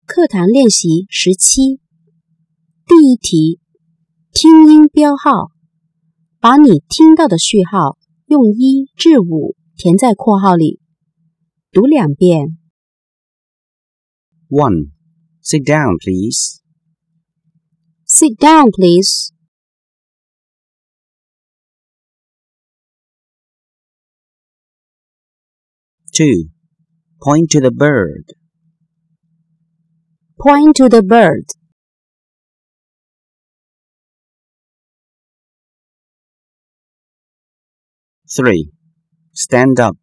课堂练习17，第一题，听音标号，把你听到的序号用1至5填在括号里，读2遍。 1. Sit down, please. Sit down, please. 2. Point to the bird. Point to the bird. 3. Stand up.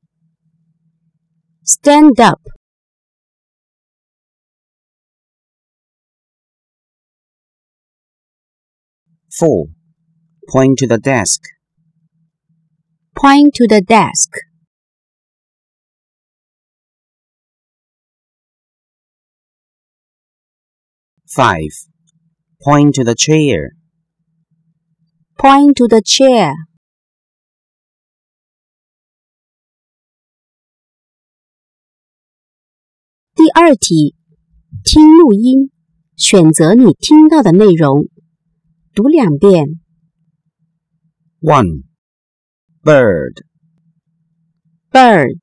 Stand up. 4. Point to the desk. Point to the desk. 5. Point to the chair. Point to the chair. 第二题，听录音，选择你听到的内容，读2遍。 1. Bird. Bird.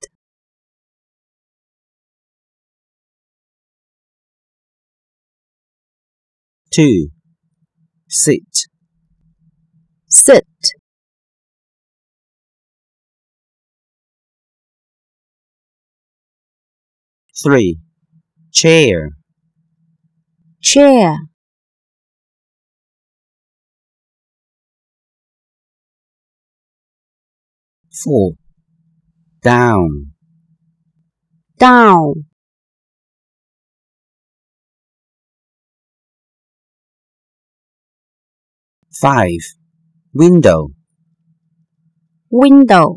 2. Sit. Sit. 3. Chair. Chair. 4. Down. Down. 5. Window. Window.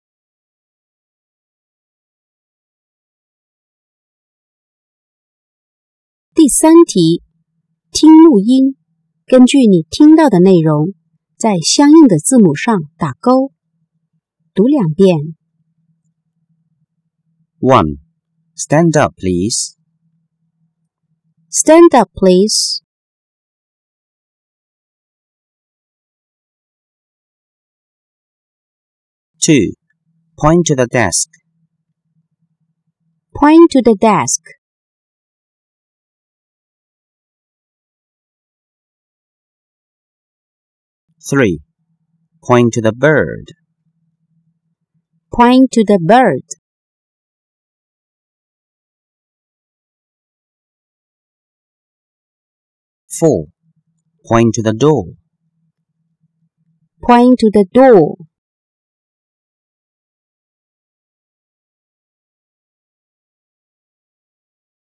第三题，听录音，根据你听到的内容，在相应的字母上打勾，读2遍。 1. Stand up, please. Stand up, please. 2. Point to the desk. Point to the desk. 3. Point to the bird. Point to the bird. 4. Point to the door. Point to the door.